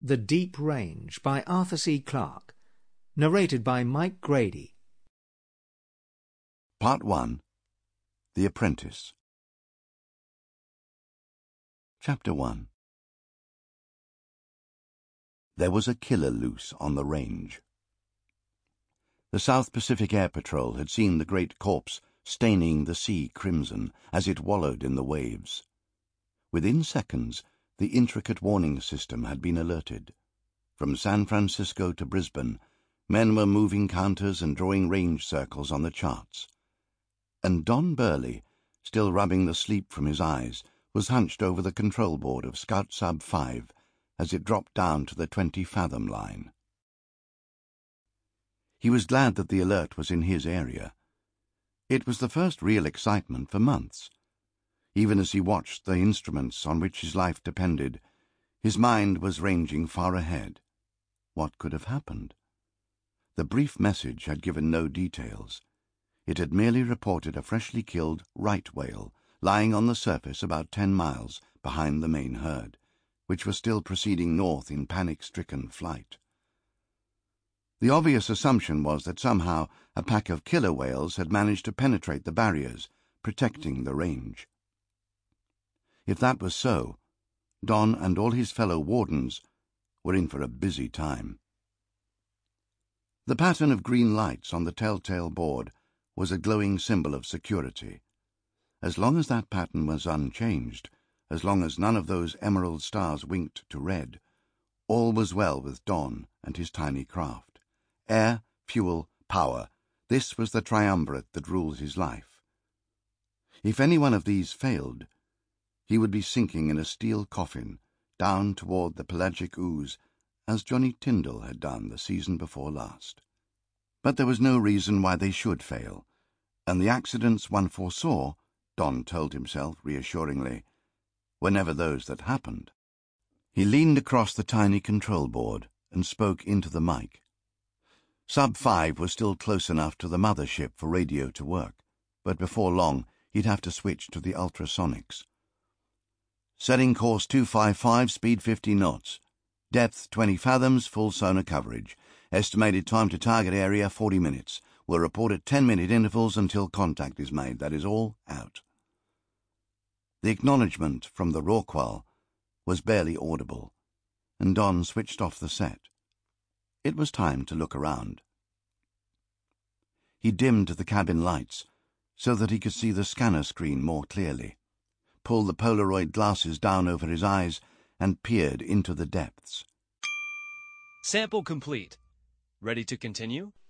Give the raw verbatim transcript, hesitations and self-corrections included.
The Deep Range by Arthur C. Clarke. Narrated by Mike Grady. Part one. The Apprentice. Chapter one. There was a killer loose on the range. The South Pacific Air Patrol had seen the great corpse staining the sea crimson as it wallowed in the waves. Within seconds, the intricate warning system had been alerted. From San Francisco to Brisbane, men were moving counters and drawing range circles on the charts. And Don Burley, still rubbing the sleep from his eyes, was hunched over the control board of Scout Sub five as it dropped down to the twenty-fathom line. He was glad that the alert was in his area. It was the first real excitement for months. Even as he watched the instruments on which his life depended, his mind was ranging far ahead. What could have happened? The brief message had given no details. It had merely reported a freshly killed right whale lying on the surface about ten miles behind the main herd, which was still proceeding north in panic-stricken flight. The obvious assumption was that somehow a pack of killer whales had managed to penetrate the barriers, protecting the range. If that was so, Don and all his fellow wardens were in for a busy time. The pattern of green lights on the telltale board was a glowing symbol of security. As long as that pattern was unchanged, as long as none of those emerald stars winked to red, all was well with Don and his tiny craft. Air, fuel, power, this was the triumvirate that ruled his life. If any one of these failed, he would be sinking in a steel coffin down toward the pelagic ooze, as Johnny Tyndall had done the season before last. But there was no reason why they should fail, and the accidents one foresaw, Don told himself reassuringly, were never those that happened. He leaned across the tiny control board and spoke into the mic. Sub five was still close enough to the mothership for radio to work, but before long he'd have to switch to the ultrasonics. Setting course two five five, speed fifty knots. Depth twenty fathoms, full sonar coverage. Estimated time to target area forty minutes. We'll report at ten-minute intervals until contact is made. That is all. Out. The acknowledgement from the Rorqual was barely audible, and Don switched off the set. It was time to look around. He dimmed the cabin lights so that he could see the scanner screen more clearly, pulled the Polaroid glasses down over his eyes, and peered into the depths. Sample complete. Ready to continue?